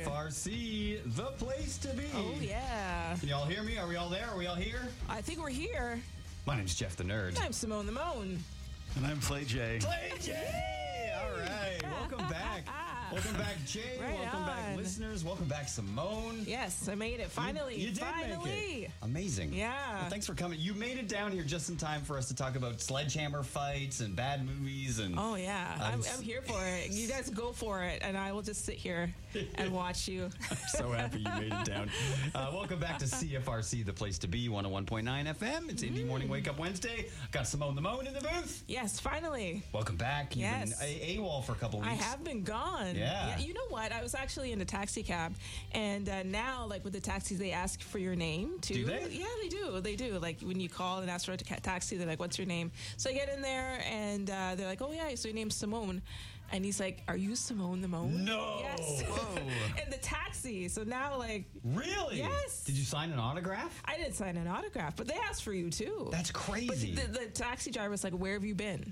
CFRC, the place to be. Oh, yeah. Can y'all hear me? Are we all there? Are we all here? I think we're here. My name's Jeff the Nerd. I'm Simone the Moan. And I'm Play J. Play J! All right. Welcome back. Welcome back, Jay. Right Welcome back, on. listeners. Welcome back, Simone. Yes, I made it. Finally. You did Finally. make it. Amazing. Yeah. Well, thanks for coming. You made it down here just in time for us to talk about sledgehammer fights and bad movies. And Oh, yeah. I'm here for it. You guys go for it, and I will just sit here and watch you. I'm so happy you made it down. Welcome back to CFRC, the place to be, 101.9 FM. It's Indie Morning Wake Up Wednesday. Got Simone the Moan in the booth. Yes, finally. Welcome back. You've Yes. been AWOL for a couple weeks. I have been gone. Yeah. You know what? I was actually in a taxi cab, and now, like with the taxis, they ask for your name too. Do they? Yeah, they do. They do. Like when you call and ask for a taxi, they're like, "What's your name?" So I get in there, and they're like, "Oh yeah, so your name's Simone." And he's like, "Are you Simone the Moan?" No. Yes. Whoa. In the taxi. So now, like, Really? Yes. Did you sign an autograph? I didn't sign an autograph, but they asked for you too. That's crazy. But the taxi driver was like, "Where have you been?"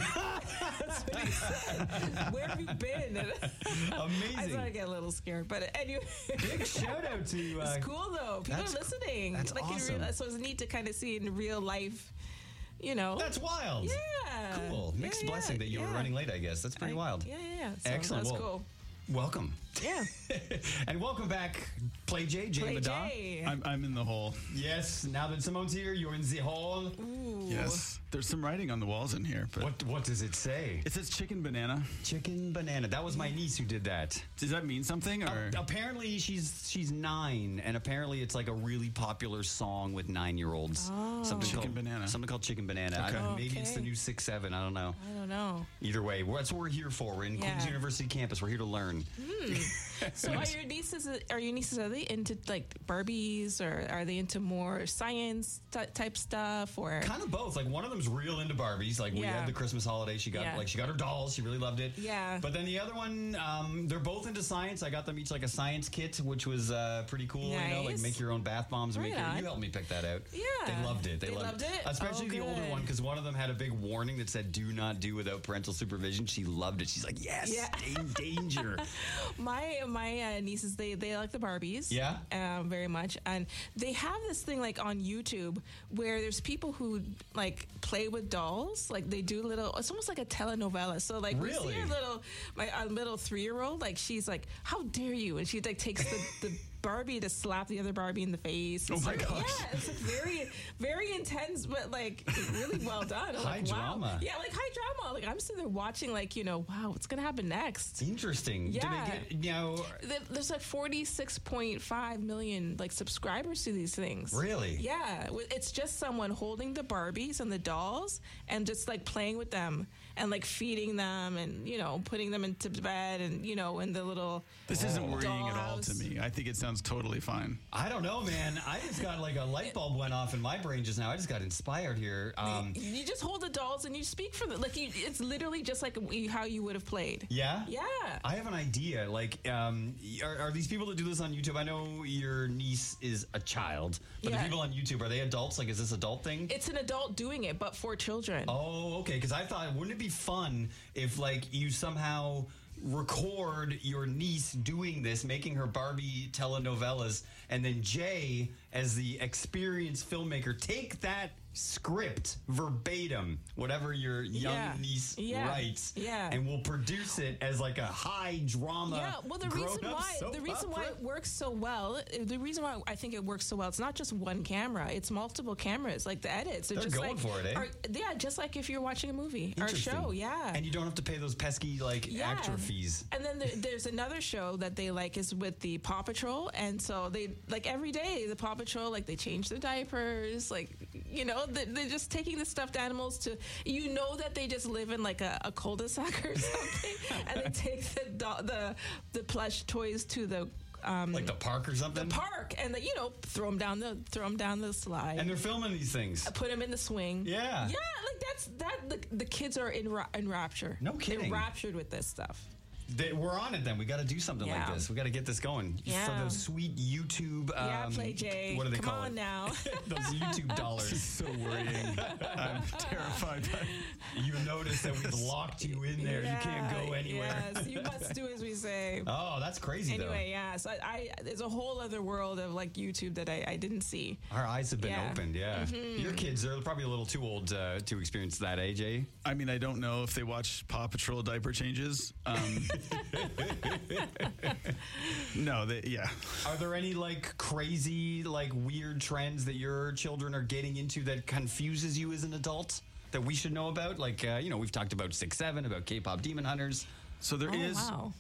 That's what he said. Where have you been? And Amazing. I started to get a little scared, but anyway. Big shout out to. It's cool though. People are that's- listening. that's like awesome. So it's neat to kind of see in real life. You know. That's wild. Yeah. Cool. Mixed Yeah, blessing that you were yeah. running late, I guess. That's pretty wild. Yeah. So Excellent. That's Well, cool. Welcome. Yeah. And welcome back, Play J, Jay Play Madon. J. I'm in the hole. Yes, now that Simone's here, you're in the hall. Ooh. Yes. There's some writing on the walls in here, but What does it say? it says chicken banana. Chicken banana. That was my niece who did that. Does that mean something? Or Apparently she's 9, and apparently it's like a really popular song with 9-year-olds. Oh. Chicken banana. Something called Chicken Banana. I Okay. don't know, maybe it's the Okay. new 6-7. I don't know. I don't know. Either way, that's what we're here for. We're in Yeah. Queen's University campus. We're here to learn. So are your nieces are they into like Barbies, or are they into more science type stuff, or Kind of both. Like one of them's real into Barbies. Like we Yeah. had the Christmas holiday. She got Yeah. she got her dolls. She really loved it. Yeah. But then the other one, they're both into science. I got them each like a science kit, which was pretty cool. You know, like Nice. make your own bath bombs. Right on. You helped me pick that out. Yeah. They loved it. They loved it? Especially Oh, the older good. one, because one of them had a big warning that said "Do not do without parental supervision." She loved it. She's like, "Yes, Yeah. danger." my nieces they like the Barbies, very much, and they have this thing like on YouTube where there's people who like play with dolls, like they do little, it's almost like a telenovela. So like we Really? see our little 3-year-old, like she's like, "How dare you?" And she like takes the Barbie to slap the other Barbie in the face. Oh my So, gosh. Yeah, it's like very, very intense, but like really well done. I'm High like, wow. drama. Yeah, like high drama. Like I'm sitting there watching, like, wow, what's gonna happen next? Interesting. Yeah. Do they get, There's like 46.5 million like subscribers to these things. Really? Yeah. It's just someone holding the Barbies and the dolls and just like playing with them and like feeding them and, putting them into bed and, in the little. this isn't worrying at all dollhouse. to me. I think it sounds totally fine. I don't know, man. I just got like a light bulb went off in my brain just now. I just got inspired here. You just hold the dolls and you speak for them. Like it's literally just like how you would have played. Yeah? Yeah. I have an idea. Like, are these people that do this on YouTube? I know your niece is a child, but Yeah. the people on YouTube, are they adults? Like, is this adult thing? It's an adult doing it, but for children. Oh, okay. Because I thought, wouldn't it be fun if, like, you somehow record your niece doing this, making her Barbie telenovelas, and then Jay, as the experienced filmmaker, take that script verbatim, whatever your young Yeah. niece Yeah. writes, Yeah. and we'll produce it as like a high drama. Yeah, well, the reason why it works so well, the reason why I think it works so well, it's not just one camera, it's multiple cameras. Like the edits, They're just going like, for it, eh? Yeah, just like if you're watching a movie or a Interesting. show. Yeah, And you don't have to pay those pesky actor fees. And then there's another show that they like is with the Paw Patrol, and so they like every day the Paw Patrol, like they change their diapers, like they're just taking the stuffed animals to that they just live in like a cul-de-sac or something, and they take the plush toys to the Like the park or something? park, and throw them down the slide, And they're filming these things. put them in the swing. Yeah. Like the kids are in rapture. No kidding. They're raptured with this stuff. We're on it then. We got to do something like Yeah. this. We got to get this going. Yeah. For those sweet YouTube. Yeah, Play Jay. What do they Come call on it? now. Those YouTube dollars. So worrying. I'm terrified by You notice that we've locked you in there. You can't go anywhere. Yes, you must do as we say. Oh, that's crazy Anyway, yeah. So there's a whole other world of like YouTube that I didn't see. though. Our eyes have been Yeah. opened, yeah. Your kids are probably a little too old to experience that, AJ. I mean, I don't know if they watch Paw Patrol diaper changes. No, yeah. Are there any like crazy, like weird trends that your children are getting into that confuses you as an adult that we should know about? Like, we've talked about 6'7", about K-pop Demon Hunters. So there is. Wow.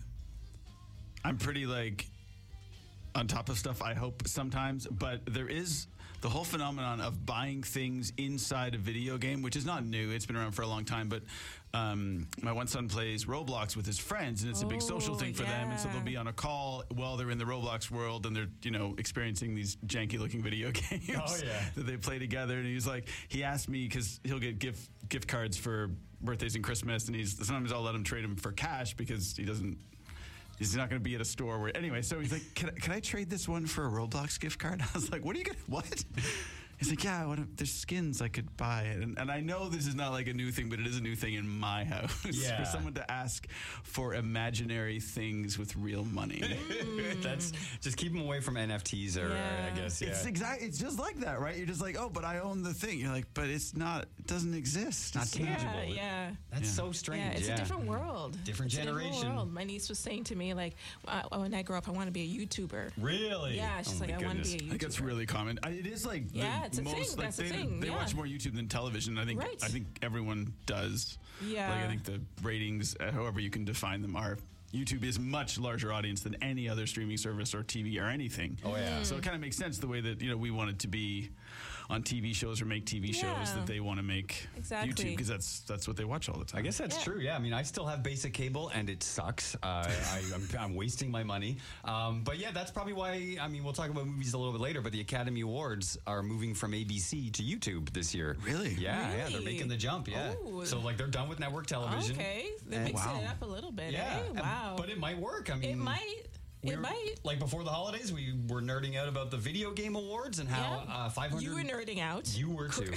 I'm pretty like on top of stuff, I hope sometimes, but there is the whole phenomenon of buying things inside a video game, which is not new. It's been around for a long time, but my one son plays Roblox with his friends, and it's a big social thing for them. And so yeah. they'll be on a call while they're in the Roblox world, and they're experiencing these janky looking video games that they play together. And he asked me because he'll get gift cards for birthdays and Christmas, and sometimes I'll let him trade them for cash because he's not going to be at a store where... Anyway, so he's like, can I trade this one for a Roblox gift card? I was like, what are you going to... What? He's like, yeah, there's skins I could buy. And I know this is not like a new thing, but it is a new thing in my house. Yeah. For someone to ask for imaginary things with real money. That's just keep them away from NFTs or Yeah. I guess, yeah. It's just like that, right? You're just like, oh, but I own the thing. You're like, but it doesn't exist. Not It's tangible. Yeah. That's so strange. Yeah, it's a different world. Different It's a generation. different world. My niece was saying to me, like, when I grow up, I want to be a YouTuber. Really? Yeah, she's Oh, like, my I want to be a goodness. YouTuber. I think that's really common. It is like Yeah, it's a thing. That's a thing, They yeah. watch more YouTube than television. I think everyone does. Yeah. Like I think the ratings, however you can define them, are YouTube is much larger audience than any other streaming service or TV or anything. Oh yeah. So it kind of makes sense the way that we want it to be on TV shows or make TV shows Yeah. that they want to make Exactly. YouTube because that's what they watch all the time. I guess that's true. Yeah, I mean, I still have basic cable, and it sucks. I'm wasting my money. But yeah, that's probably why. I mean, we'll talk about movies a little bit later. But the Academy Awards are moving from ABC to YouTube this year. Really? Yeah, yeah, they're Really? making the jump. Yeah. Ooh. So like they're done with network television. Okay, they're And- mixing Wow. it up a little bit. Yeah. Eh? Wow. But it might work. I mean, it might. we It were- might. Like before the holidays, we were nerding out about the video game awards and how Yeah. 500. You were nerding out. You were too.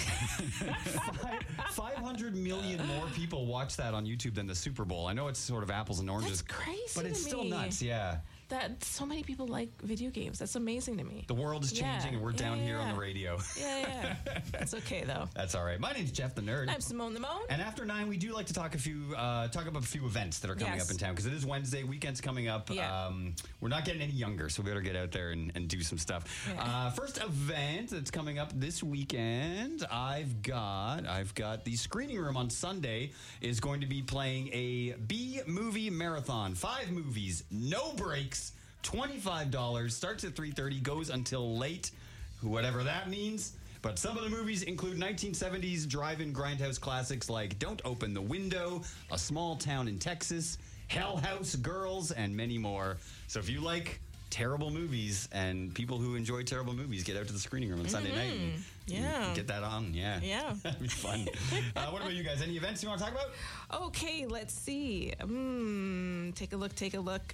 500 million more people watch that on YouTube than the Super Bowl. I know it's sort of apples and oranges. That's crazy But it's to still me. nuts, yeah. That so many people like video games. That's amazing to me. The world is changing and we're down here on the yeah. radio. Yeah. It's okay though. That's all right. My name's Jeff the Nerd. I'm Simone the Moan. And after 9, we do like to talk about a few events that are coming Yes. up in town because it is Wednesday. Weekend's coming up. Yeah. We're not getting any younger, so we better get out there and do some stuff. Yeah. First event that's coming up this weekend, I've got the Screening Room on Sunday is going to be playing a B-movie marathon. 5 movies, no breaks, $25. Starts at 3:30, goes until late, whatever that means. But some of the movies include 1970s drive-in grindhouse classics like Don't Open the Window, A Small Town in Texas, Hell House Girls, and many more. So if you like terrible movies and people who enjoy terrible movies, get out to the Screening Room on Sunday night and Yeah. get that on. Yeah. Yeah. That'd be fun. What about you guys? Any events you want to talk about? Okay, let's see. Take a look.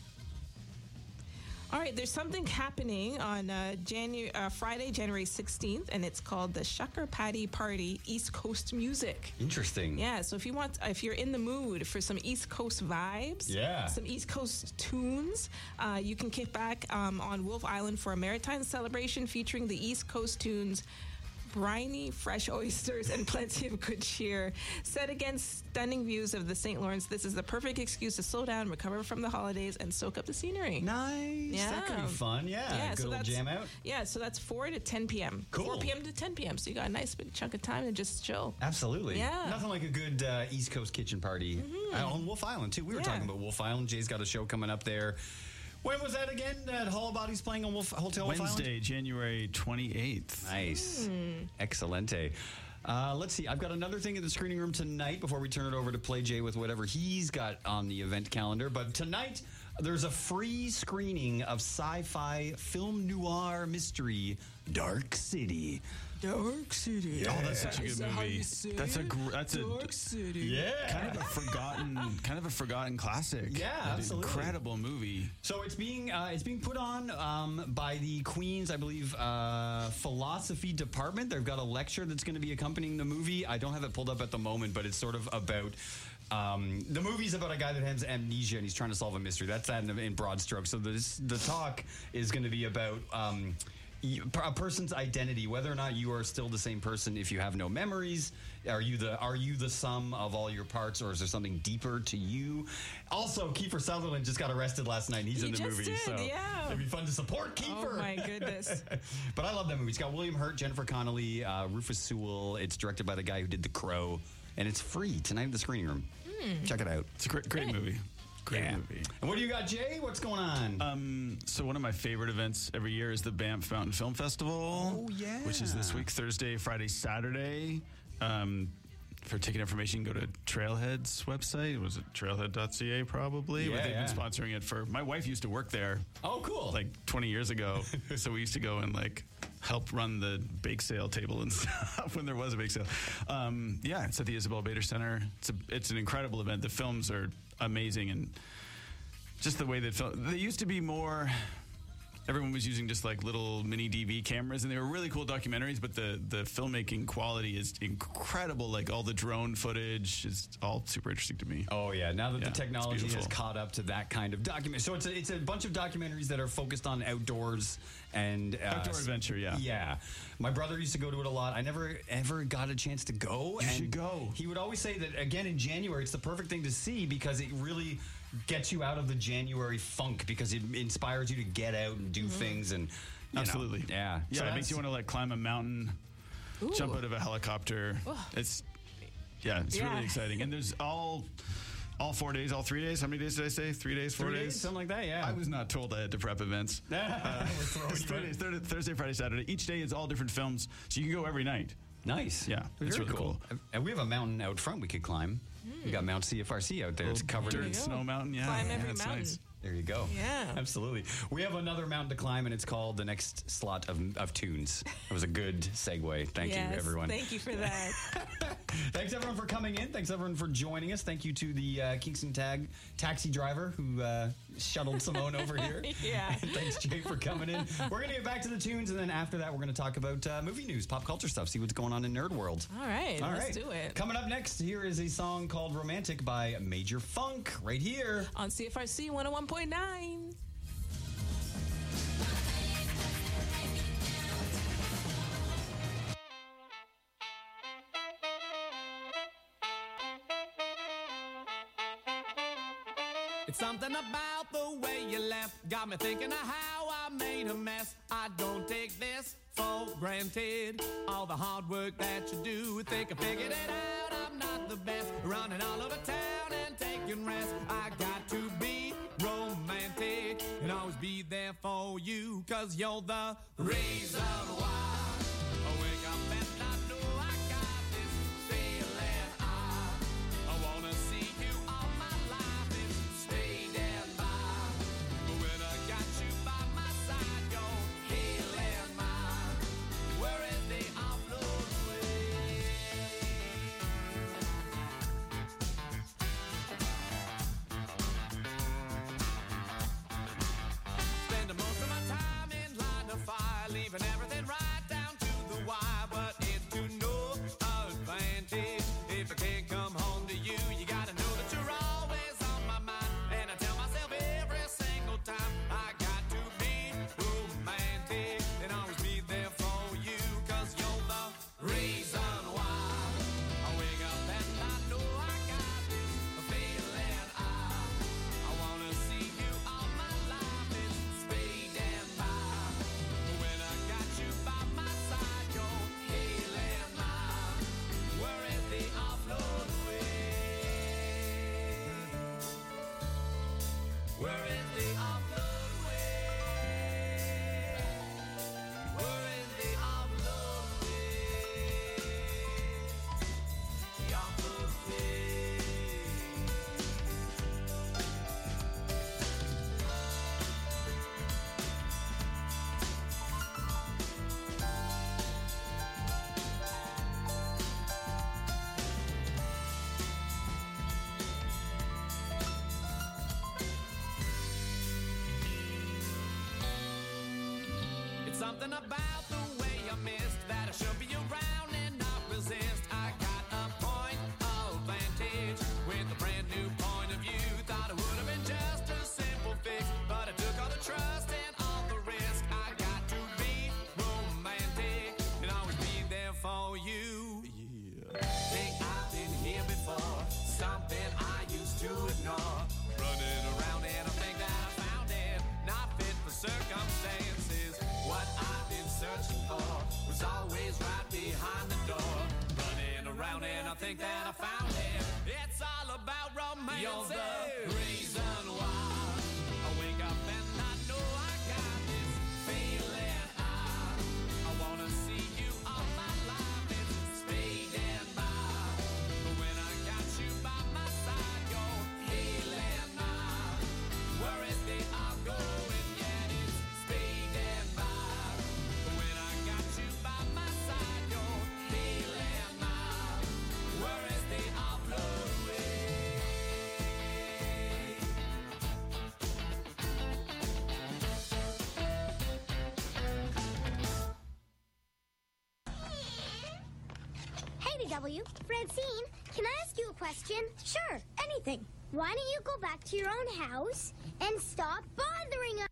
All right, there's something happening on Friday, January 16th, and it's called the Shucker Patty Party East Coast Music. Interesting. Yeah, so if you're in the mood for some East Coast vibes, Yeah. some East Coast tunes, you can kick back on Wolf Island for a maritime celebration featuring the East Coast tunes, briny, fresh oysters, and plenty of good cheer. Set against stunning views of the St. Lawrence, this is the perfect excuse to slow down, recover from the holidays, and soak up the scenery. Nice. That could be Yeah. fun. Yeah. Good old jam out. Yeah, so that's 4 to 10 p.m. Cool. 4 p.m. to 10 p.m. So you got a nice big chunk of time to just chill. Absolutely. Yeah. Nothing like a good East Coast kitchen party. On Wolf Island, too. We were Yeah. talking about Wolf Island. Jay's got a show coming up there. When was that again? That Hall Body's playing on Hotel Wolf Island? Wednesday, January 28th. Nice. Excelente. Let's see. I've got another thing in the Screening Room tonight before we turn it over to Play Jay with whatever he's got on the event calendar. But tonight, there's a free screening of sci-fi film noir mystery Dark City. Dark City. Oh, that's such a good movie. That's Dark City. Yeah. kind of a forgotten classic. Yeah, absolutely. Incredible movie. So it's being put on by the Queen's, I believe, philosophy department. They've got a lecture that's going to be accompanying the movie. I don't have it pulled up at the moment, but it's sort of about. The movie's about a guy that has amnesia and he's trying to solve a mystery. That's that in broad strokes. So the talk is going to be about a person's identity, whether or not you are still the same person if you have no memories. Are you the sum of all your parts, or is there something deeper to you? Also, Kiefer Sutherland just got arrested last night. He's in the movie, did, so yeah. it'd be fun to support Kiefer. Oh my goodness! But I love that movie. It's got William Hurt, Jennifer Connelly, Rufus Sewell. It's directed by the guy who did The Crow, and it's free tonight at the screening room. Check it out. It's a great movie. Great movie. And what do you got, Jay? What's going on? So one of my favorite events every year is the Banff Mountain Film Festival. Oh, yeah. Which is this week, Thursday, Friday, Saturday. For ticket information, go to Trailhead's website. Was it trailhead.ca probably? Yeah, Where they've yeah. been sponsoring it for... My wife used to work there. Oh, cool. Like 20 years ago. So we used to go and like help run the bake sale table and stuff when there was a bake sale. Yeah, it's at the Isabel Bader Center. It's an incredible event. The films are amazing, and just the way that they used to be more... Everyone was using just like little mini DV cameras, and they were really cool documentaries, but the filmmaking quality is incredible. Like all the drone footage is all super interesting to me. Oh yeah! Now that the it's technology has beautiful. caught up to that kind of document, so it's a bunch of documentaries that are focused on outdoors and Outdoor adventure, yeah. Yeah, my brother used to go to it a lot. I never ever got a chance to go. You should go. He would always say that again in January, it's the perfect thing to see because it really gets you out of the January funk because it inspires you to get out and do things and you know, Absolutely. yeah. Yeah, So it makes you want to like climb a mountain, Ooh. jump out of a helicopter. It's really exciting. And there's all 4 days, all 3 days. How many days did I say? 3 days, 4 3 days? days, something like that. Yeah, I was not told I had to prep events. It's 3 days, Thursday, Friday, Saturday. Each day is all different films, so you can go every night. Nice. Yeah, it's Very really cool. And we have a mountain out front we could climb. We got Mount CFRC out there. It's covered Dirt in snow mountain. Yeah, Climb every that's mountain. nice. There you go. Yeah. Absolutely. We have another mountain to climb, and it's called the next slot of tunes. That was a good segue. Thank you, everyone. Thank you for that. Thanks, everyone, for coming in. Thanks, everyone, for joining us. Thank you to the Kingston taxi driver who shuttled Simone over here. Yeah. And thanks, Jay, for coming in. We're going to get back to the tunes, and then after that, we're going to talk about movie news, pop culture stuff, see what's going on in Nerd World. All right, let's do it. Coming up next, here is a song called Romantic by Major Funk, right here. On CFRC 101.9. It's something about the way you left got me thinking of how I made a mess. I don't take this for granted. All the hard work that you do, think I figured it out. I'm not the best, running all over town and taking rest. I got to be romantic and always be there for you, 'cause you're the reason why I wake up and I know I got this feeling. I wanna see you all my life and stay there by. But when I got you by my side, you're healing mine. Where is the offload way? Spending most of my time in line of fire, leaving everything right down to the wire. But it's to no advantage if I can't come home to you. You gotta know that you're always on my mind, and I tell myself every single time I got to be romantic and always be there for you, 'cause you're the reason why I wake up and I know I got this feeling. I wanna see you all my life and speeding by. But when I got you by my side, you're healing mine. Where is the offload way? Where is the offload way? Where is the offload way? The offload way. Something about the way you missed that I should be around and not resist. I got a point of vantage with a brand new point of view. Thought it would have been just a simple fix, but I took all the trust and all the risk. I got to be romantic and always be there for you. Think I've been here before, something I used to ignore. Running around and I think that I found it, not fit for circumstances. What I've been searching for was always right behind the door. Running around and I think that I found it. It's all about romance. You're the reason why I wake up and I know I got this feeling. I wanna see you all my life. It's fading by. But when I got you by my side, you're healing my worries. They are going, yeah, it's fading by. But when I got you by my side, you're healing my worries. They are blown away. Hey, DW. Francine, can I ask you a question? Sure, anything. Why don't you go back to your own house and stop bothering us?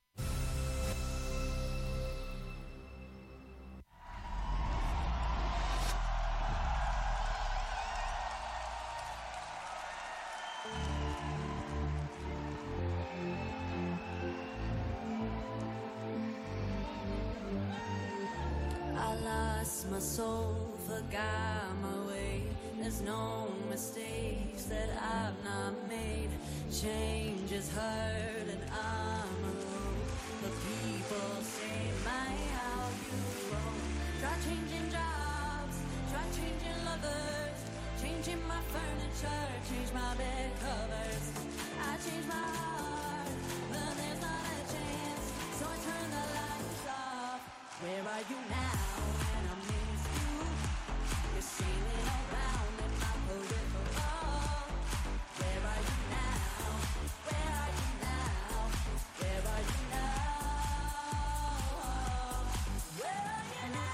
I lost my soul, forgot my way. There's no mistakes that I've not made. Change is hard and I'm alone. The people say, my, how you roll. Try changing jobs, try changing lovers, changing my furniture, change my bed covers. I change my heart, but there's not a chance, so I turn the lights off. Where are you now when I miss you? You're sailing around in my peripheral. Where are you now? Where are you now? Where are you now? Where are you now?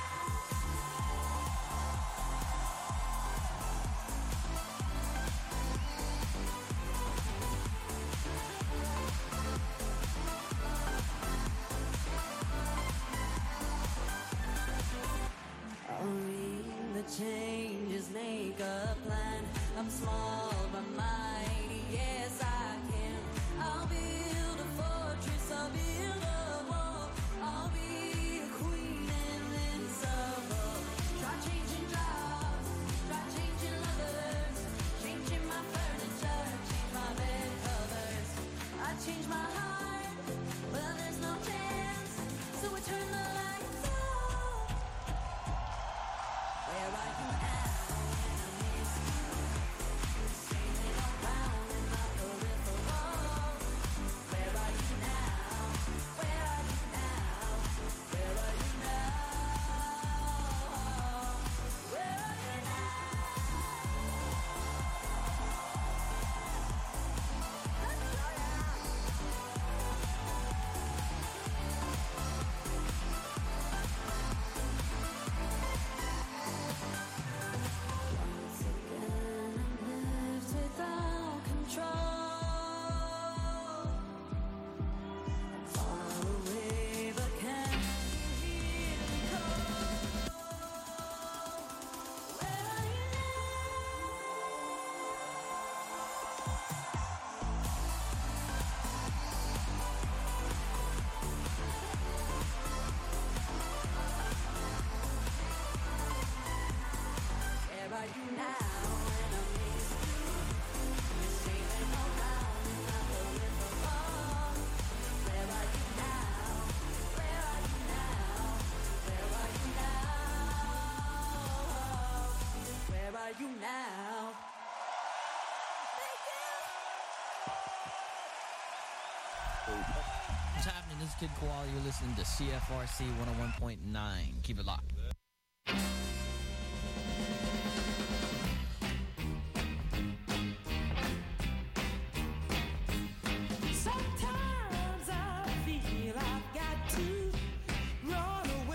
I'll read the changes, make a plan. I'm small but mighty, yes I can. I'll build a fortress, I'll build a wall. I'll be a queen invincible. Try changing jobs, try changing lovers, changing my furniture, change my bed covers. I change my heart, but there's no chance, so I turn the lights off. Where are you now when I miss you? You're sailing around in my peripheral. Where are you now? Where are you now? Where are you now? Where are you Once again, I'm left without control. I'm far away, but can you hear me call? Where are you Where are you now when I miss you? You're sailing around in my peripheral. Where are you now? Where are you now? Where are you now? Where are you now? What's happening? This is Kid Koala. You're listening to CFRC 101.9. Keep it locked. Sometimes I feel I've got to run away.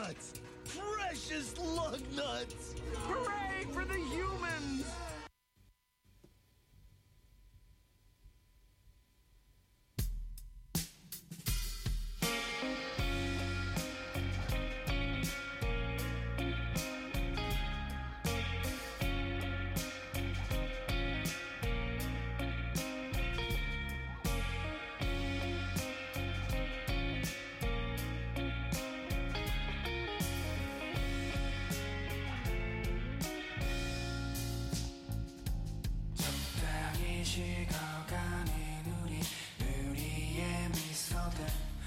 nuts! Precious lug nuts! Hooray for the humans! 식어가는 우리의 미소들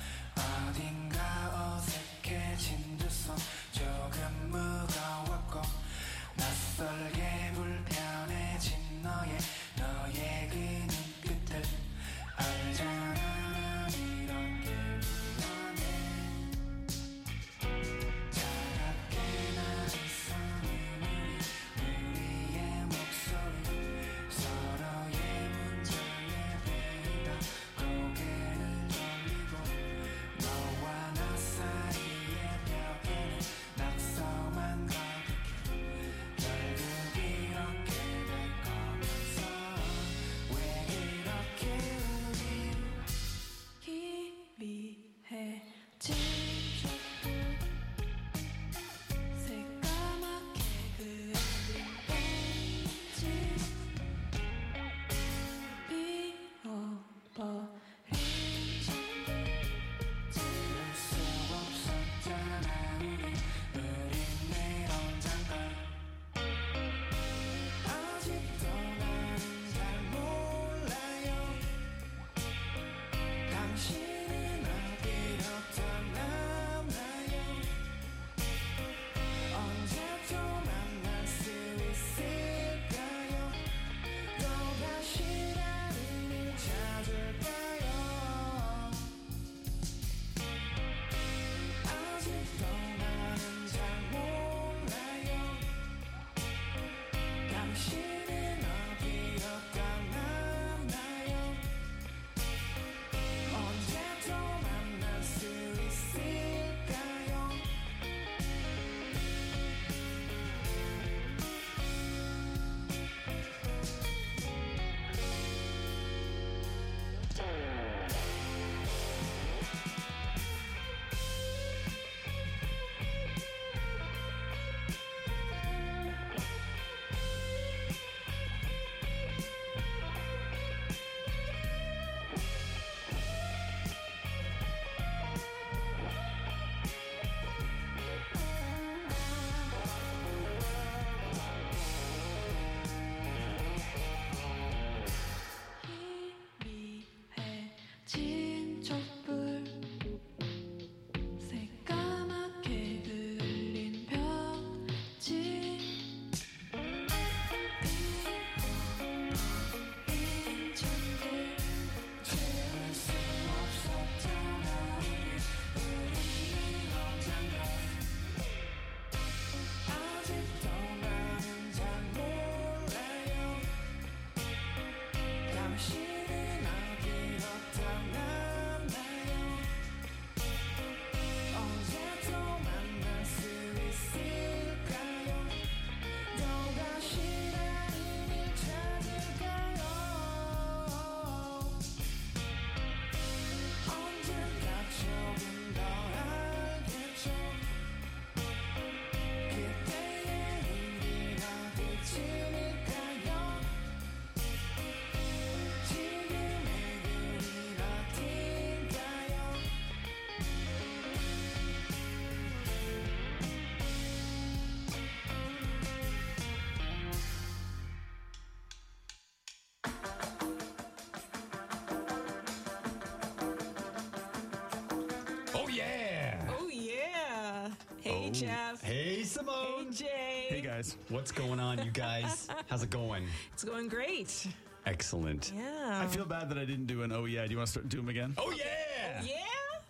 어딘가 어색해진 두 손 조금 무거웠고 낯설게 불편해진 너의 그 눈빛들 알잖아 난 이런 게 원해 차갑게 나서는 우리의 목소리 서로의 문장에 대다 고개를 돌리고 너와 나 사이의 벽에는 낙서만 가득해 결국 이렇게 될 거면서 왜 이렇게 우리 희미해진 새까맣게 그린 벤치 비워버린 들을 수 없었잖아 우린 이런 장단 아직도 나는 잘 몰라요 당신은 어디로 떠나나요 언제 또 만날 수 있을까요 또다시 나를 찾을까요 아직도 나는 잘 몰라요 당신은 어디로 떠나나요 언제 또 만날 수 있을까요 희미해진 촛불 새까맣게 그린 벽지 비워버린 천들 채울 수 없었잖아 우리 이런 장단 아직도 나는 잘 몰라요 당신은 어디로 떠나나요 언제 또 만날 수 있을까요 또다시 나를 찾을까요 언젠가 조금 더 알겠죠 그때의 우린 어디쯤일까요 지금의 우린 어딘가요 Oh yeah! Oh yeah. Hey Jeff. Hey Simone. Hey Jay. Hey guys. What's going on, you guys? How's it going? It's going great. Excellent. Yeah. I feel bad that I didn't do an oh yeah. Do you want to start do them again? Oh yeah! Yeah?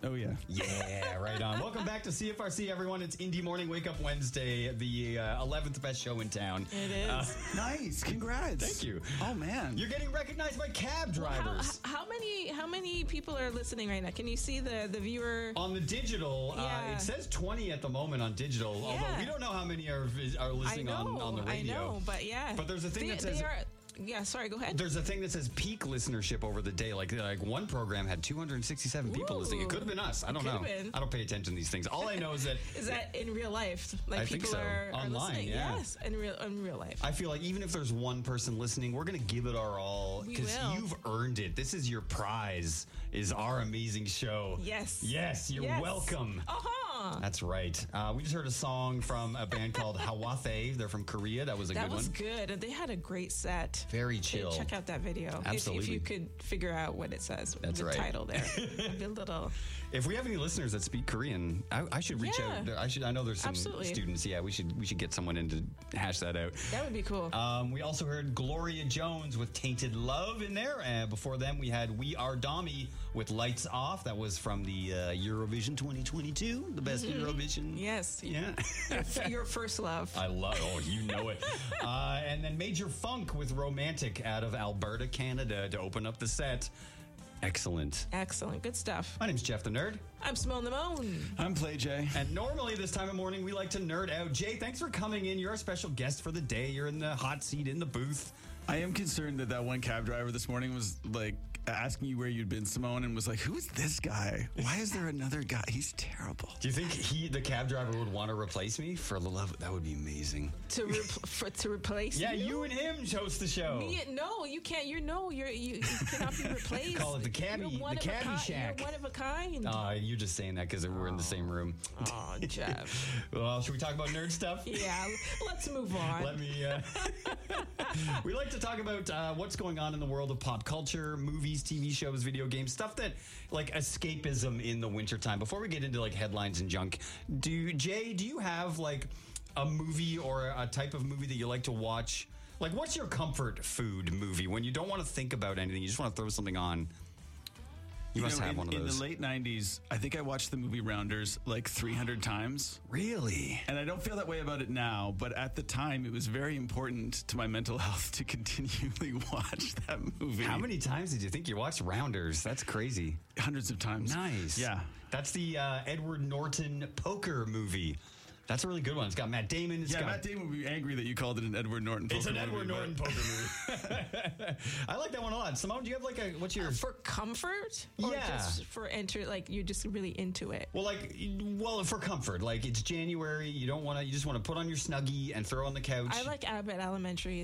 Oh, yeah. Yeah, right on. Welcome back to CFRC, everyone. It's Indie Morning Wake Up Wednesday, the 11th best show in town. It is. Nice. Congrats. Thank you. Oh, man. You're getting recognized by cab drivers. How many people are listening right now? Can you see the viewer? On the digital, Yeah. it says 20 at the moment on digital, although Yeah. we don't know how many are listening on the radio. I know, but yeah. But there's a thing that says... Yeah, sorry, go ahead. There's a thing that says peak listenership over the day. Like one program had 267 people listening. It could have been us. I don't know. been. I don't pay attention to these things. All I know is that... Is that in real life? Like I think people so. are Online, listening? yeah. Yes, in real life. I feel like even if there's one person listening, we're going to give it our all We because will. you've earned it. This is your prize, is our amazing show. Yes. Yes, you're Yes. welcome. Uh-huh. That's right. We just heard a song from a band called Hawathe. They're from Korea. That was a That good was one. good. And they had a great set. Very chill. Check out that video. Absolutely. If you could figure out what it says. That's the right. title there. A little. If we have any listeners that speak Korean, I should reach Yeah. out. I know there's some Absolutely. students. Yeah, we should get someone in to hash that out. That would be cool. We also heard Gloria Jones with Tainted Love in there. Before them, we had We Are Dommy with Lights Off. That was from the Eurovision 2022, the best Eurovision. Yes. Yeah. Your first love. I love it. Oh, you know it. And then Major Funk with Romantic out of Alberta, Canada to open up the set. Excellent. Excellent. Good stuff. My name's Jeff the Nerd. I'm Simone the Moan. I'm Play Jay. And normally this time of morning, we like to nerd out. Jay, thanks for coming in. You're our special guest for the day. You're in the hot seat in the booth. I am concerned that one cab driver this morning was like asking you where you'd been, Simone, and was like, "Who is this guy? Why is there another guy? He's terrible." Do you think the cab driver would want to replace me for the love? That would be amazing. To replace Yeah, you? you and him host the show. No, you can't. You cannot be replaced. Call it the cabbie, You're one the of a cabbie kind. shack. You're one of a kind. You're just saying that because we're in the same room. Oh, Jeff. Well, should we talk about nerd stuff? Yeah, let's move on. Let me. We like to talk about what's going on in the world of pop culture, movies, TV shows, video games, stuff that like escapism in the wintertime. Before we get into like headlines and junk, do you have like a movie or a type of movie that you like to watch? Like, what's your comfort food movie when you don't want to think about anything? You just want to throw something on. You must have one of those. In the late 90s, I think I watched the movie Rounders like 300 times. Really? And I don't feel that way about it now, but at the time, it was very important to my mental health to continually watch that movie. How many times did you think you watched Rounders? That's crazy. Hundreds of times. Nice. Yeah. That's the Edward Norton poker movie. That's a really good one. It's got Matt Damon. Matt Damon would be angry that you called it an Edward Norton poker movie. It's an Edward Norton poker movie. I like that one a lot. Simone, do you have like what's your... For comfort? Or Yeah. just for you're just really into it? Well, for comfort. Like, it's January. You just want to put on your Snuggie and throw on the couch. I like Abbott Elementary.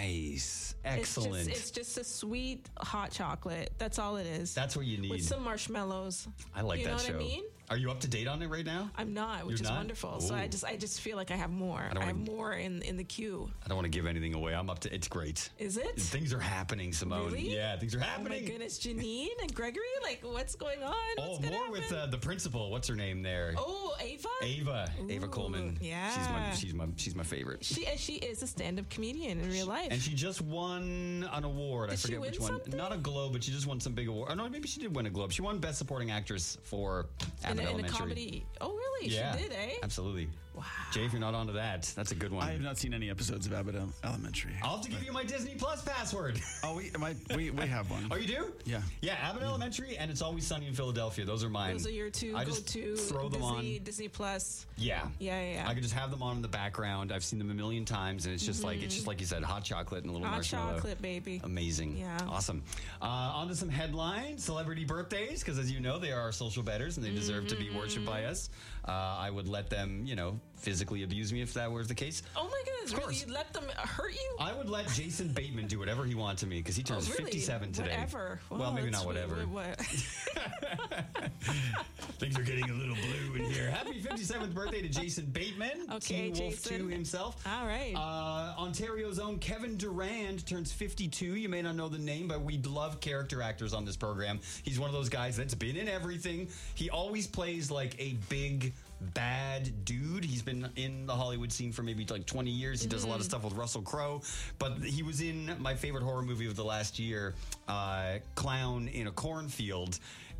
Nice. Excellent. It's just a sweet hot chocolate. That's all it is. That's what you need. With some marshmallows. I like you that know show. What I mean? Are you up to date on it right now? I'm not, which You're is not? wonderful. So Ooh. I just feel like I have more. I have more in the queue. I don't want to give anything away. I'm up to... It's great. Is it? Things are happening, Simone. Really? Yeah, things are happening. Oh my goodness, Janine and Gregory, like what's going on? What's gonna more happen? with the principal. What's her name there? Oh, Ava. Ava Coleman. Yeah, she's my favorite. She is a stand-up comedian in real life. And she just won an award. Did I forget she win which one. something? Not a Globe, but she just won some big award. Oh no, maybe she did win a Globe. She won Best Supporting Actress for Abbott in a Elementary. comedy. Oh really? Yeah, She did, eh? absolutely. Wow. Jay, if you're not onto that, that's a good one. I have not seen any episodes of Abbott Elementary. I'll have to give you my Disney Plus password. Oh, we have one. Oh, you do? Yeah. Yeah, Abbott Elementary and It's Always Sunny in Philadelphia. Those are mine. Those are your two I just go-to throw them Disney Plus. Yeah. Yeah. I could just have them on in the background. I've seen them a million times, and it's just like you said, hot chocolate and a little Hot marshmallow. chocolate, baby. Amazing. Yeah. Awesome. On to some headlines. Celebrity birthdays, because as you know, they are our social betters, and they deserve to be worshipped by us. I would let them, physically abuse me if that were the case. Oh my goodness, Of really? course. You'd let them hurt you? I would let Jason Bateman do whatever he wants to me, because he turns really? 57 today. Whatever. Well, maybe that's not whatever. What? Things are getting a little blue in here. Happy 57th birthday to Jason Bateman. Okay, Teen Wolf Jason. 2 himself. All right. Ontario's own Kevin Durand turns 52. You may not know the name, but we love character actors on this program. He's one of those guys that's been in everything. He always plays like a big, bad dude. He's been in the Hollywood scene for maybe like 20 years. He does a lot of stuff with Russell Crowe, but he was in my favorite horror movie of the last year, Clown in a Cornfield.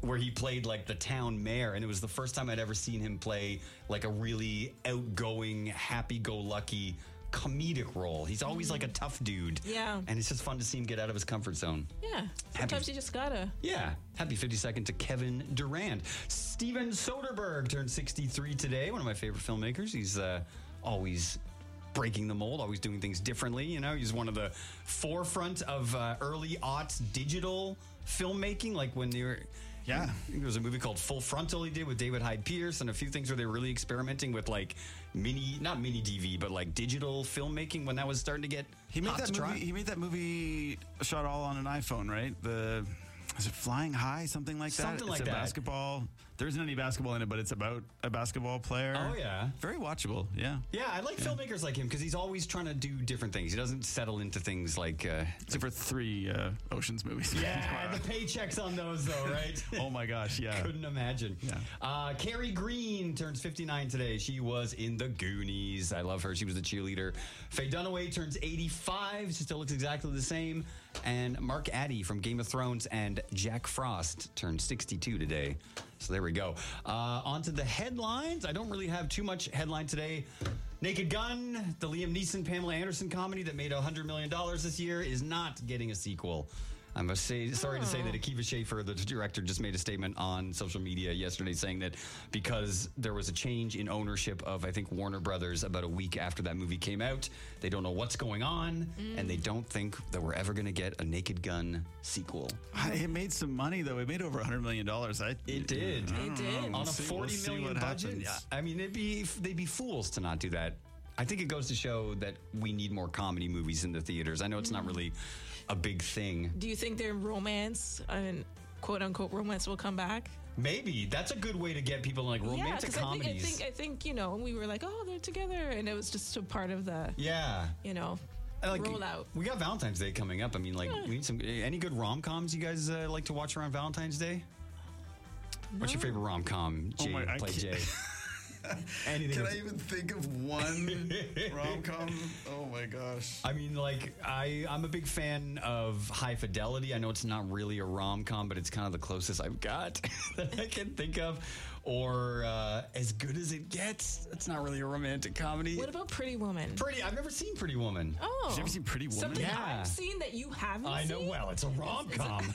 where he played like the town mayor, and it was the first time I'd ever seen him play like a really outgoing, happy-go-lucky comedic role. He's always like a tough dude. Yeah. And it's just fun to see him get out of his comfort zone. Yeah. Sometimes you just gotta. Yeah. Happy 52nd to Kevin Durand. Steven Soderbergh turned 63 today. One of my favorite filmmakers. He's always breaking the mold, always doing things differently. You know, he's one of the forefront of early aughts digital filmmaking, like when they were... Yeah. There was a movie called Full Frontal he did with David Hyde Pierce and a few things where they were really experimenting with like not mini DV, but like digital filmmaking when that was starting to get He made hot that to try. movie. He made that movie shot all on an iPhone, right? Is it Flying High, something like that? Something like it's a that. basketball. There isn't any basketball in it, but it's about a basketball player. Oh, yeah. Very watchable. Yeah. Yeah, I like filmmakers like him because he's always trying to do different things. He doesn't settle into things like... Except for 3 Oceans movies. yeah, the paychecks on those though, right? Oh my gosh, yeah. Couldn't imagine. Yeah. Carrie Green turns 59 today. She was in The Goonies. I love her. She was the cheerleader. Faye Dunaway turns 85. She still looks exactly the same. And Mark Addy from Game of Thrones and Jack Frost turned 62 today. So there we go. On to the headlines. I don't really have too much headline today. Naked Gun, the Liam Neeson, Pamela Anderson comedy that made $100 million this year, is not getting a sequel. I'm sorry to say that Akiva Schaffer, the director, just made a statement on social media yesterday saying that because there was a change in ownership of, I think, Warner Brothers about a week after that movie came out, they don't know what's going on, and they don't think that we're ever going to get a Naked Gun sequel. It made some money, though. It made over $100 million. It did. It did. On a $40 million budget? Happens. I mean, they'd be fools to not do that. I think it goes to show that we need more comedy movies in the theaters. I know it's not really a big thing. Do you think their romance and quote unquote romance will come back? Maybe. That's a good way to get people like romantic comedies. I think, you know, we were like, oh, they're together, and it was just a part of the, you know, rollout. We got Valentine's Day coming up. I mean, like, we need any good rom-coms you guys like to watch around Valentine's Day? No. What's your favorite rom-com, Jay? Play Jay. Anything. Can I even think of one rom-com? Oh my gosh. I mean, like, I'm a big fan of High Fidelity. I know it's not really a rom-com, but it's kind of the closest I've got that I can think of. Or As Good as It Gets. It's not really a romantic comedy. What about Pretty Woman? I've never seen Pretty Woman. Oh. Have you ever seen Pretty Woman? Something I've seen that you haven't I know. seen? Well, it's a rom-com.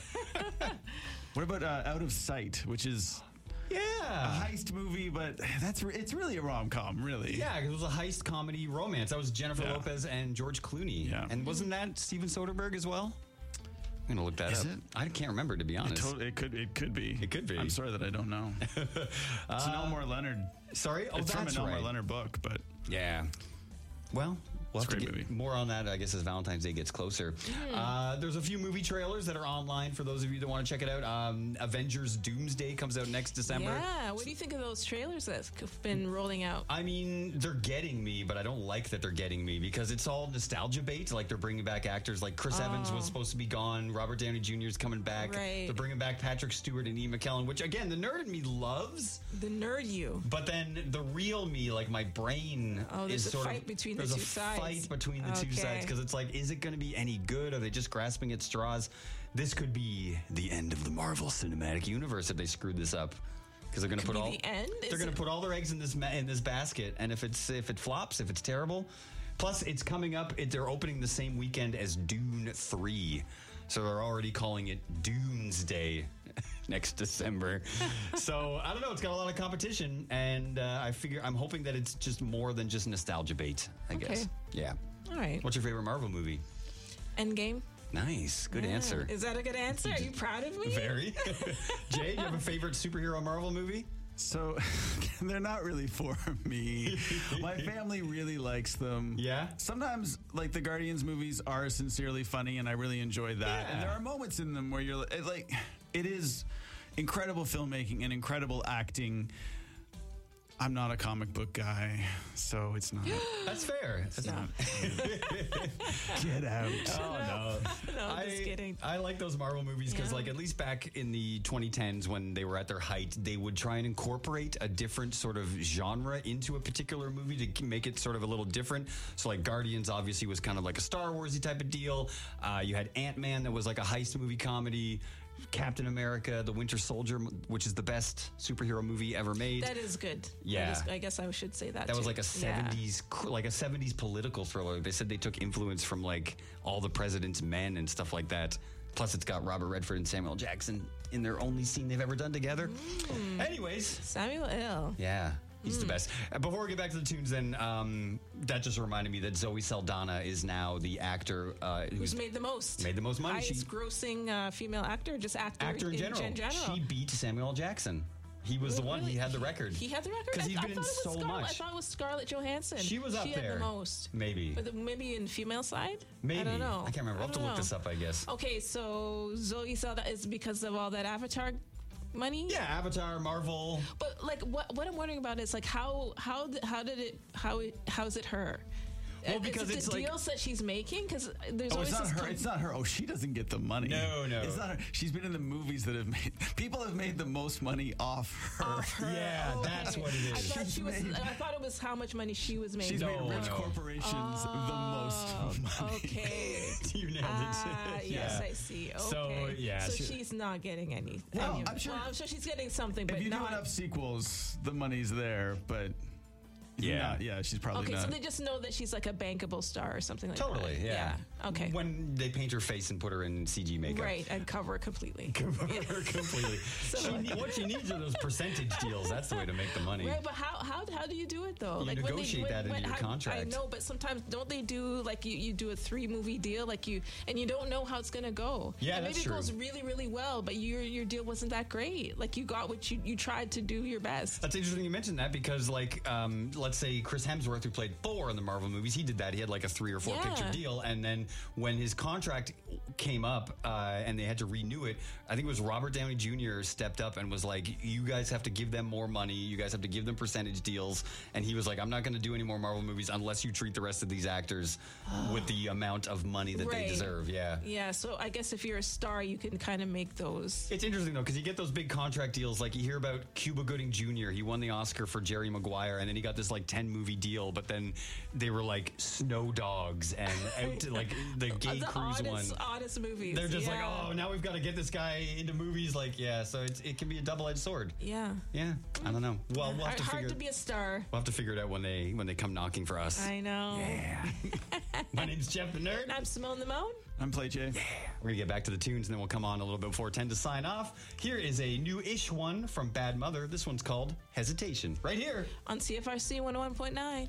What about Out of Sight, which is... Yeah, a heist movie, but it's really a rom-com, really. Yeah, it was a heist comedy romance. That was Jennifer Lopez and George Clooney. Yeah. And wasn't that Steven Soderbergh as well? I'm gonna look that up. It? I can't remember, to be honest. It could be. It could be. I'm sorry that I don't know. It's an Elmore Leonard. Sorry, it's that's from an Elmore right. Leonard book, but yeah. Well, we'll have to great get movie. more on that, I guess, as Valentine's Day gets closer. There's a few movie trailers that are online for those of you that want to check it out. Avengers Doomsday comes out next December. Yeah, what do you think of those trailers that's been rolling out? I mean, they're getting me, but I don't like that they're getting me because it's all nostalgia bait. Like, they're bringing back actors like Chris Evans was supposed to be gone. Robert Downey Jr. is coming back. Right. They're bringing back Patrick Stewart and Ian McKellen, which, again, the nerd in me loves. The nerd you. But then the real me, like my brain, there's is a sort fight of between the there's two a sides. fight between the two sides because it's like, is it going to be any good? Are they just grasping at straws? This could be the end of the Marvel Cinematic Universe if they screwed this up. Because they're going to put all the end? they're going to put all their eggs in this basket, and if it flops, if it's terrible, plus it's coming up. They're opening the same weekend as Dune 3, so they're already calling it Doomsday next December. So I don't know. It's got a lot of competition, and I'm hoping that it's just more than just nostalgia bait. I guess. Yeah. All right. What's your favorite Marvel movie? Endgame. Nice. Good answer. Is that a good answer? Are you proud of me? Very. Jay, do you have a favorite superhero Marvel movie? So they're not really for me. My family really likes them. Yeah? Sometimes, like, the Guardians movies are sincerely funny, and I really enjoy that. Yeah. And there are moments in them where you're like, it is incredible filmmaking and incredible acting. I'm not a comic book guy, so it's not. That's fair. That's not. Get out. Oh, no. No, just kidding. I like those Marvel movies because, like, at least back in the 2010s when they were at their height, they would try and incorporate a different sort of genre into a particular movie to make it sort of a little different. So, like, Guardians obviously was kind of like a Star Wars-y type of deal. You had Ant-Man that was like a heist movie comedy. Captain America: The Winter Soldier, which is the best superhero movie ever made. That is good. Yeah. I guess I should say that. That was too. like a 70s political thriller. They said they took influence from like All the President's Men and stuff like that. Plus, it's got Robert Redford and Samuel Jackson in their only scene they've ever done together. Anyways, Samuel L. Yeah. He's the best. Before we get back to the tunes, then, that just reminded me that Zoe Saldana is now the actor who's made the most. Made the most money. Highest grossing female actor, just actor in general. She beat Samuel L. Jackson. He was the one. He had the record. He had the record? Because he's been in so much. I thought it was Scarlett Johansson. She was up there. She had the most. Maybe. But maybe in female side? Maybe. I don't know. I can't remember. I'll have to look this up, I guess. Okay, so Zoe Saldana is because of all that Avatar money? Yeah, Avatar, Marvel. But like, what I'm wondering about is like how's it her? Well, because is it it's the like deals that she's making. Because there's Oh, always it's not this her. It's not her. Oh, she doesn't get the money. No. It's not her. She's been in the movies that have made people have made the most money off her. Yeah, that's what it is. I thought it was how much money she was making. She's made rich corporations the most money. Okay. You nailed it. Yes, I see. Okay. So, yeah. So she's not getting anything. Well, I'm sure she's getting something, but if you not. do enough sequels, the money's there. But she's probably okay, not. so they just know that she's like a bankable star or something like that. Totally, yeah. Okay. When they paint her face and put her in CG makeup. Right, and cover her completely. Cover her completely. What she needs are those percentage deals. That's the way to make the money. Right, but how do you do it though? You negotiate that into your contract. I know, but sometimes don't they do like you do a 3-movie deal and you don't know how it's gonna go. Yeah, and that's maybe true. it goes really, really well, but your deal wasn't that great. Like you got what you tried to do your best. That's interesting you mentioned that because, like, let's say Chris Hemsworth, who played Thor in the Marvel movies, he did that. He had like a 3 or 4 picture deal, and then when his contract came up and they had to renew it, I think it was Robert Downey Jr. stepped up and was like, "You guys have to give them more money. You guys have to give them percentage deals." And he was like, "I'm not going to do any more Marvel movies unless you treat the rest of these actors with the amount of money that they deserve." Yeah. Yeah. So I guess if you're a star, you can kind of make those. It's interesting though because you get those big contract deals. Like you hear about Cuba Gooding Jr. He won the Oscar for Jerry Maguire, and then he got this like 10-movie deal. But then they were like Snow Dogs and out to, like the gay cruise one. Oddest movies. They're just like, oh, now we've got to get this guy into movies. Like, yeah, so it can be a double-edged sword. Yeah. Yeah. I don't know. Well, we'll have to hard figure. to be a star. We'll have to figure it out when they come knocking for us. I know. Yeah. My name's Jeff the Nerd. And I'm Simone the Moan. I'm Play Jay. Yeah. We're gonna get back to the tunes, and then we'll come on a little bit before 10 to sign off. Here is a new-ish one from Bad Mother. This one's called Hesitation. Right here on CFRC 101.9.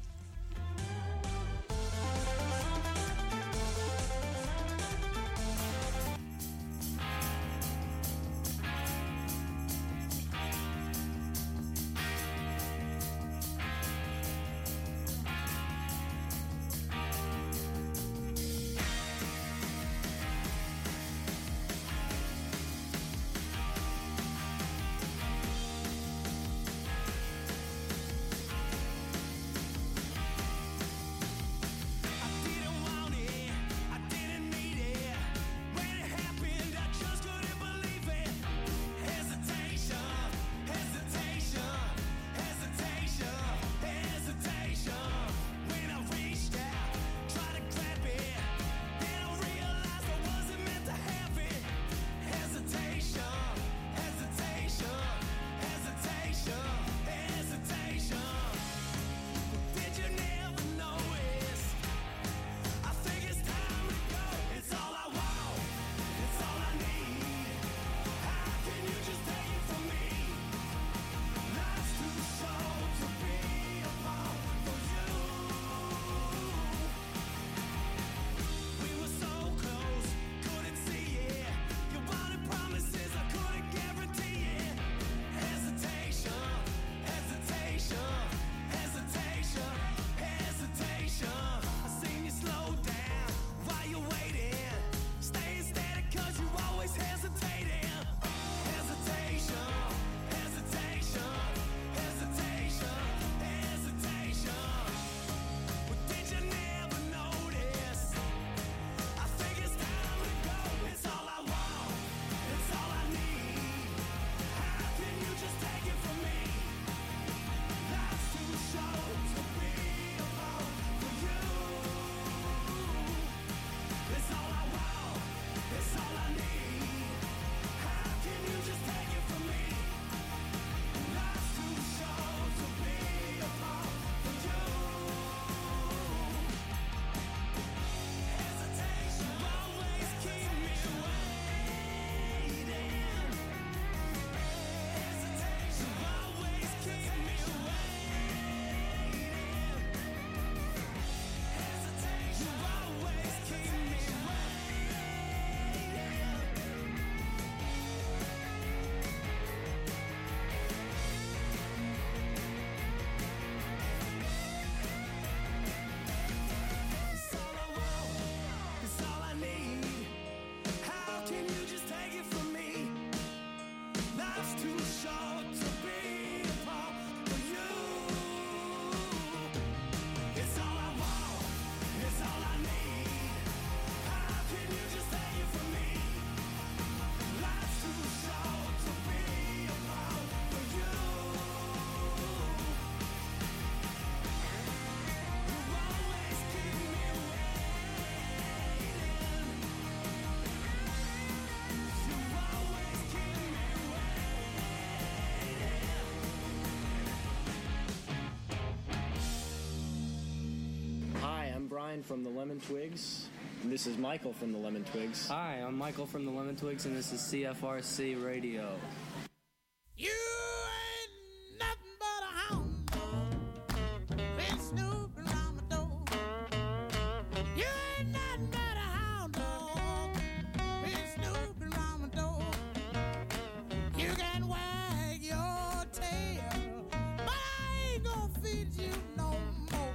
Brian from the Lemon Twigs. This is Michael from the Lemon Twigs. Hi, I'm Michael from the Lemon Twigs, and this is CFRC Radio. You ain't nothing but a hound dog. Been snooping around my door. You ain't nothing but a hound dog. Been snooping around my door. You can wag your tail, but I ain't gonna feed you no more.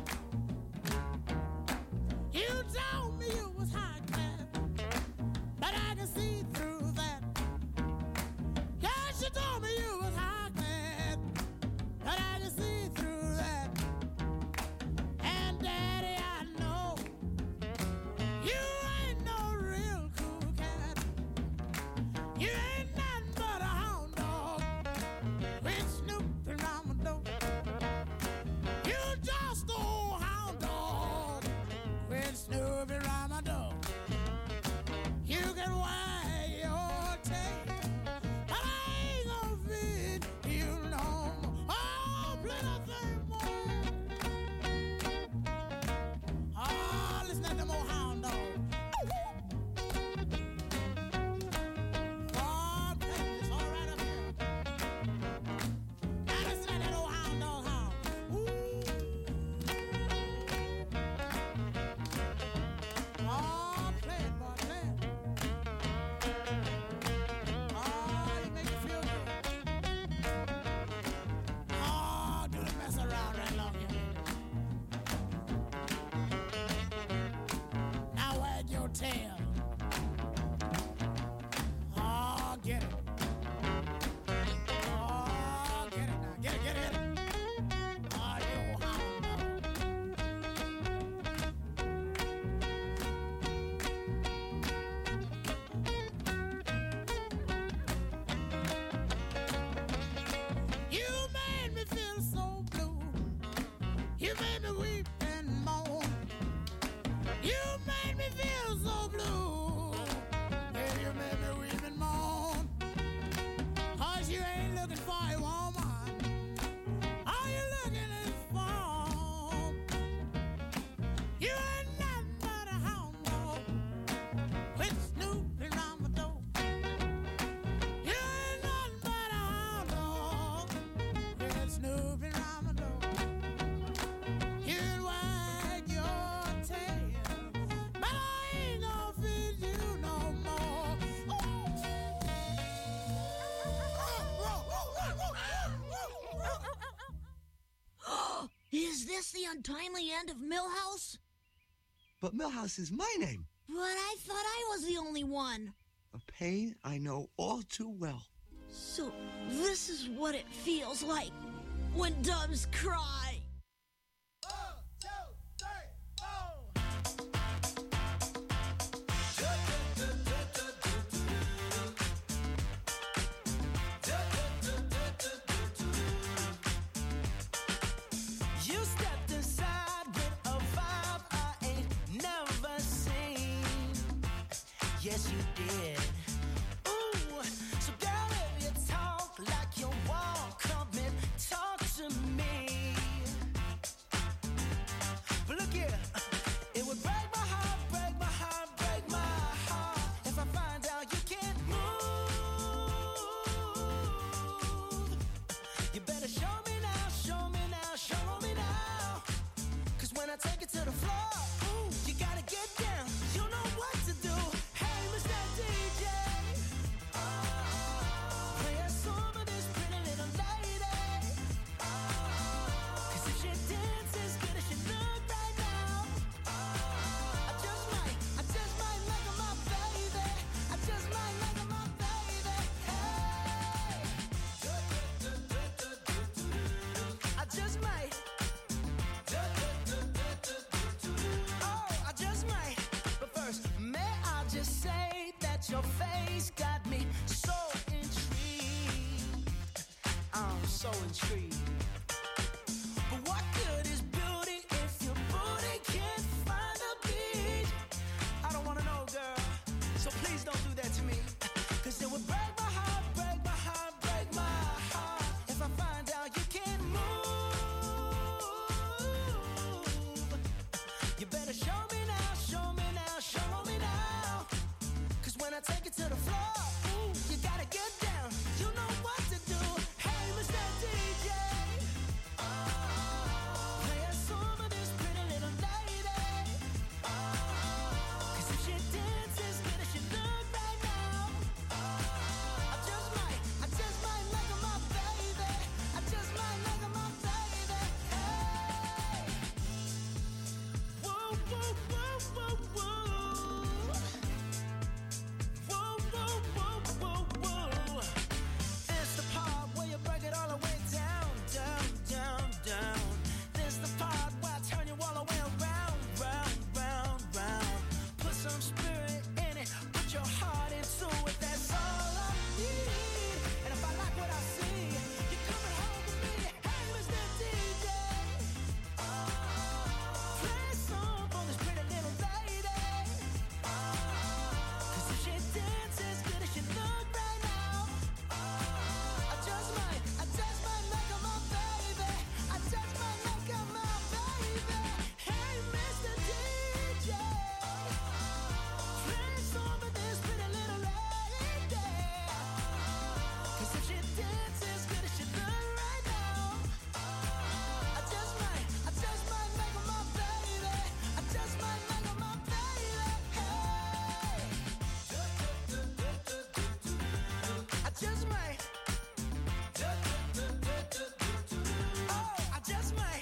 You told me you was high class, but I can see through that. Yes, you told me you was high class, but I can see through that. And Daddy, I know you ain't no real cool cat. You ain't nothing but a hound dog with snooping around my door. You just old hound dog with snooping around my door. You can wag your tail, but I ain't gonna feed you no more. Oh, plenty more. Oh, listen to them old hound dogs. Oh, it's all right up here. Now listen to that old hound dog howl. Oh, play it, boy, play it. Oh, you make me feel good. Oh, do the mess around right long here. Now wag your tail. Oh, get it. Oh, get it now. Get it, get it, get it. Oh, you old hound dog. You made me feel so blue. You made me weep and moan. You made me feel so blue. Yeah, you made me weep and moan. 'Cause you ain't looking for a woman. All you looking is for. You ain't nothing but a hound dog with snooping around my door. You ain't nothing but a hound dog with snooping around my door. You can wag your tail, but I ain't gonna feed you no more. Is this the untimely end of Millhouse? But Millhouse is my name. But I thought I was the only one. A pain I know all too well. So this is what it feels like when doves cry. You stepped inside with a vibe I ain't never seen. Yes, you did. Ooh, so girl, if you talk like you walk, come and talk to me. But look here, it would break my heart, break my heart, break my heart if I find out you can't move. You better show me now, show me now, show me now. 'Cause when I take it to the floor, ooh, you gotta get down. You know what to do. Hey, Mr. DJ, play a song for this pretty little lady. 'Cause if she dances as good as she look right now, I just might make her my baby. I just might make her my baby. Hey, I just might. Oh, I just might. But first, may I just say that your face got me so intrigued. I'm so intrigued. But what good is beauty if your booty can't find a beat? I don't wanna know, girl. So please don't do that to me. 'Cause it would break my heart, break my heart, break my heart if I find out you can't move. You better to the floor. Ooh, you gotta get down. You know what to do. Hey, Mr. DJ. Play a song of this pretty little lady. 'Cause if she dances good as she look right now, I just might make her my baby. I just might make her my baby. Hey. Whoa, whoa, whoa, whoa, whoa. Whoa, whoa, whoa, whoa, whoa. It's the part where you break it all the way down, down, down, down. This the part where I turn you all the way around, round, round, round. Put some spirit in it, put your heart into it. That's all I need. And if I like what I see, you're coming home with me. Hey, Mr. DJ. Play a song for this pretty little lady. 'Cause if she dances good as she look right now, I just might make her my baby. I just might make her my baby. Hey, Mr. DJ. Play a song for this pretty little lady. 'Cause if she dances good as she look right now, I just might make her my baby. I just might make her my baby. Hey. I just might. Oh, I just might.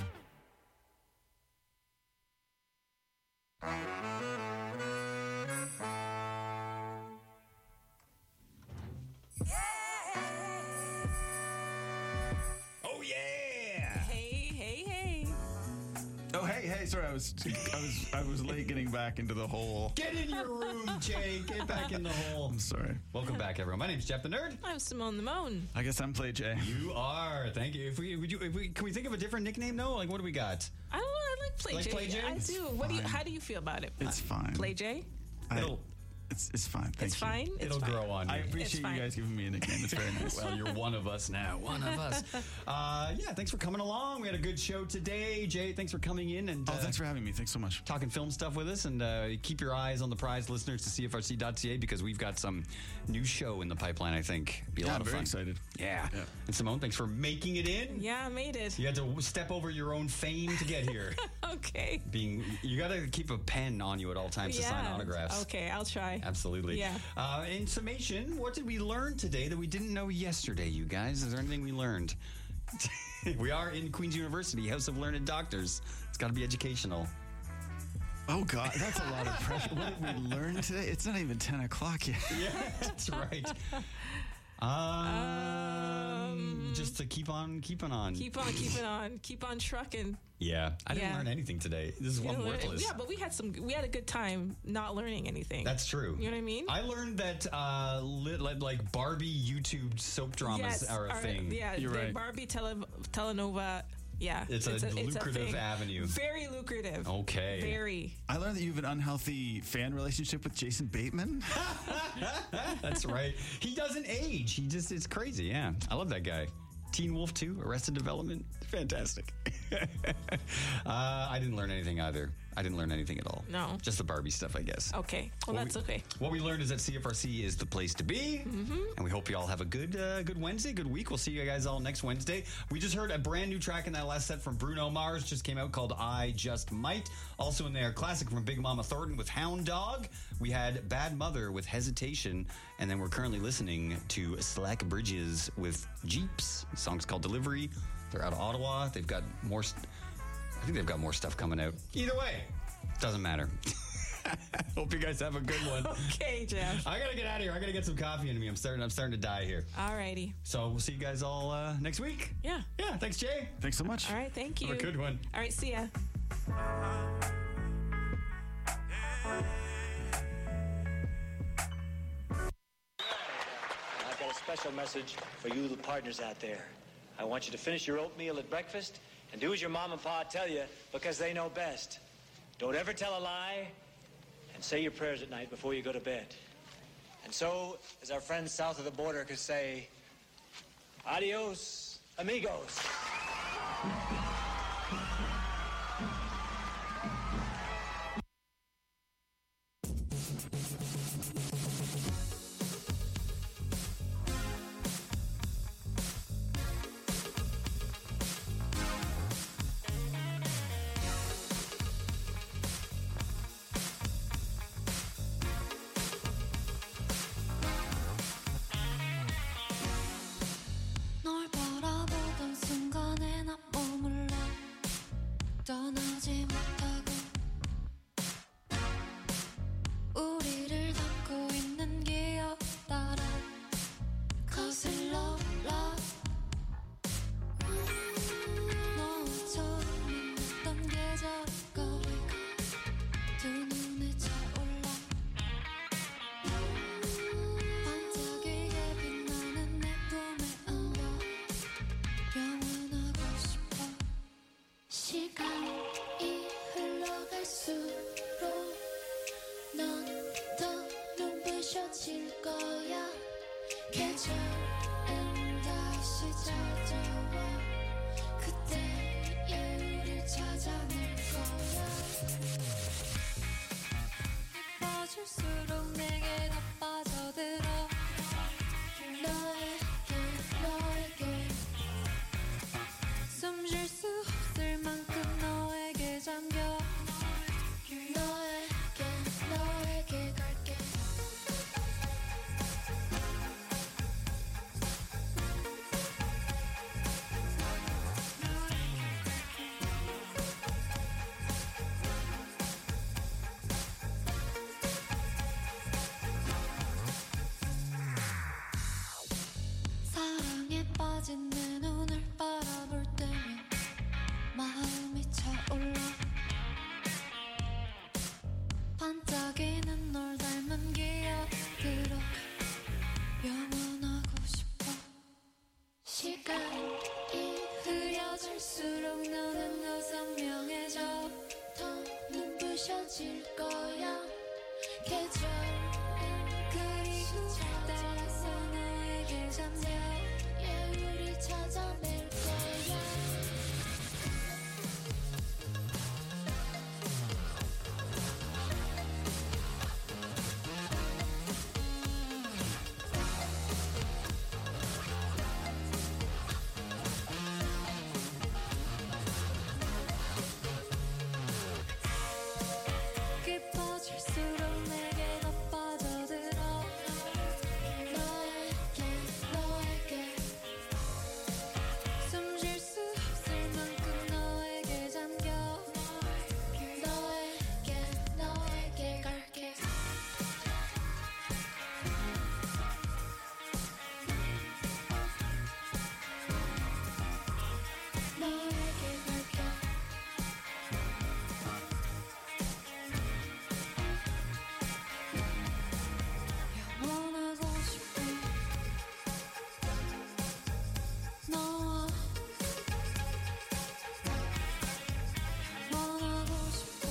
Oh yeah! Hey, hey, hey. Oh, hey, sorry, I was late getting back into the hole. Get in your room, Jay. Get back in the hole. I'm sorry. Welcome back, everyone. My name's Jeff the Nerd. I'm Simone the Moan. I guess I'm Play Jay. You are. Thank you. Can we think of a different nickname though? Like, what do we got? I don't know. I like Play Like J. Play J? I do. How do you feel about it? It's fine. Play J? It's fine. Thank It's you. fine. It's It'll fine. grow on you. I appreciate you guys giving me a nickname. It's very nice. Well, you're one of us now. One of us. Yeah, thanks for coming along. We had a good show today. Jay, thanks for coming in. And thanks for having me. Thanks so much. Talking film stuff with us. And keep your eyes on the prize, listeners, to CFRC.ca, because we've got some new show in the pipeline, I think. Be a lot I'm of very fun. excited. Yeah. And Simone, thanks for making it in. Yeah, I made it. You had to step over your own fame to get here. Okay. You got to keep a pen on you at all times to sign autographs. Okay, I'll try. Absolutely. Yeah. In summation, what did we learn today that we didn't know yesterday, you guys? Is there anything we learned? We are in Queen's University, House of Learned Doctors. It's got to be educational. Oh, God, that's a lot of pressure. What did we learn today? It's not even 10 o'clock yet. Yeah, that's right. Just to keep on keeping on. Keep on keeping on. Keep on trucking. Yeah, I didn't Yeah. learn anything today. This is You one know, worthless. Yeah, but we had a good time not learning anything. That's true. You know what I mean? I learned that like Barbie YouTube soap dramas are a thing. Yeah, You're the right. Barbie telenova. Yeah, It's a lucrative thing. avenue. Very lucrative. Okay. Very. I learned that you have an unhealthy fan relationship with Jason Bateman. That's right. He doesn't age. It's crazy. Yeah. I love that guy. Teen Wolf 2, Arrested Development. Fantastic. I didn't learn anything either. I didn't learn anything at all. No. Just the Barbie stuff, I guess. Okay. Well, that's okay. What we learned is that CFRC is the place to be. Mm-hmm. And we hope you all have a good Wednesday, good week. We'll see you guys all next Wednesday. We just heard a brand new track in that last set from Bruno Mars. Just came out called I Just Might. Also in there, classic from Big Mama Thornton with Hound Dog. We had Bad Mother with Hesitation. And then we're currently listening to Slack Bridges with Jeeps. The song's called Delivery. They're out of Ottawa. They've got more... I think they've got more stuff coming out. Either way, doesn't matter. Hope you guys have a good one. Okay, Jeff. I gotta get out of here. I gotta get some coffee into me. I'm starting to die here. Alrighty. So we'll see you guys all next week. Yeah. Yeah. Thanks, Jay. Thanks so much. All right. Thank you. Have a good one. All right. See ya. I've got a special message for you, the partners out there. I want you to finish your oatmeal at breakfast and do as your mom and pa tell you because they know best. Don't ever tell a lie and say your prayers at night before you go to bed. And so, as our friends south of the border could say, adios, amigos. 계절은 다시 찾아와 그때의 우릴 찾아낼 거야 예뻐질수록 내게 더 빠져들어 너에게 숨 쉴 수 없을 만큼 너에게 잠겨 너에게 갈게 사랑에 빠진 내 눈을 바라볼 때면 마음이 차올라 반짝이는 널 닮은 기억들어 영원하고 싶어 시간이 흐려질수록 너는 더 선명해져 더 눈부셔질 거야 계절은 그리고 따라서 너에게 잠겨 우리 찾아낼 거야 깊어질수록 내게 더 빠져들어 너에게 숨 쉴 수 없을 만큼 너에게 잠겨 너에게 갈게 너에게 갈게 원하고 싶어 너와 원하고 싶어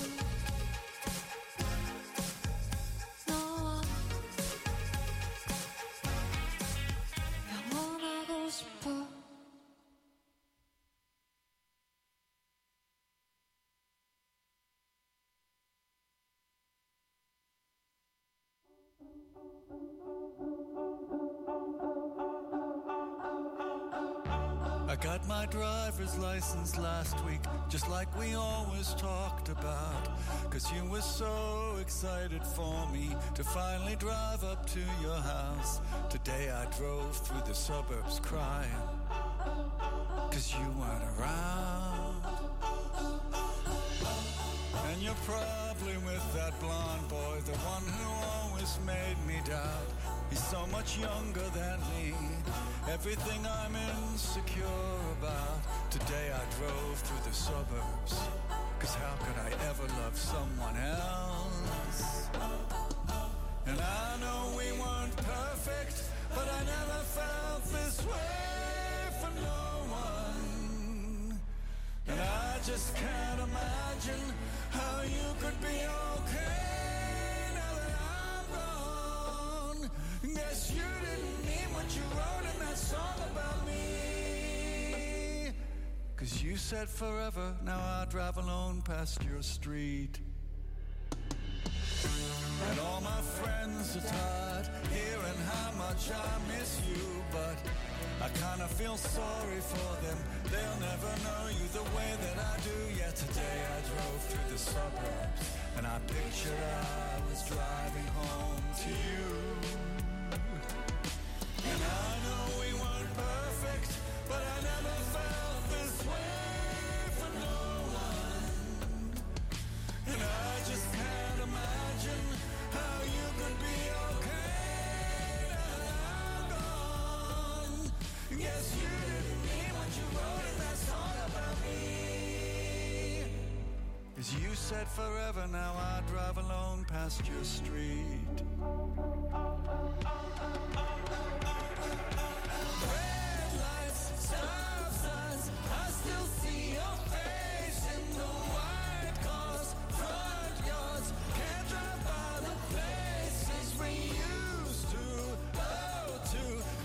너와 원하고 싶어 I got my driver's license last week, just like we always talked about. 'Cause you were so excited for me to finally drive up to your house. Today I drove through the suburbs crying, 'cause you weren't around. And you're probably with that blonde boy, the one who always made me doubt. He's so much younger than me, everything I'm insecure about. Today I drove through the suburbs, 'cause how could I ever love someone else? And I know we weren't perfect, but I never felt this way for no one. And I just can't imagine how you could be okay now that I'm gone. Guess you didn't mean what you wrote in that song about me. 'Cause you said forever, now I drive alone past your street. And all my friends are tired hearing how much I miss you, but I kinda feel sorry for them. They'll never know you the way that I do. Yet today I drove through the suburbs and I pictured I was driving home to you. And I know we weren't perfect, but I never felt this way for no one. And I just can't imagine how you could be okay now that I'm gone. Guess you didn't mean what you wrote in that song about me. 'Cause you said forever, now I drive alone past your street. Red lights, stop signs, I still see your face in the white cars, front yards. Can't drive by the places we used to go to.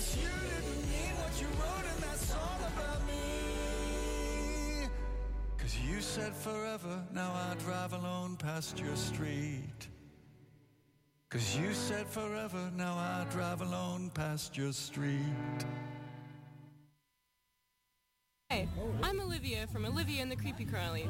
guess you didn't mean what you wrote in that song about me. 'Cause you said forever, now I drive alone past your street. 'Cause you said forever, now I drive alone past your street. Hey, I'm Olivia from Olivia and the Creepy Crawlies.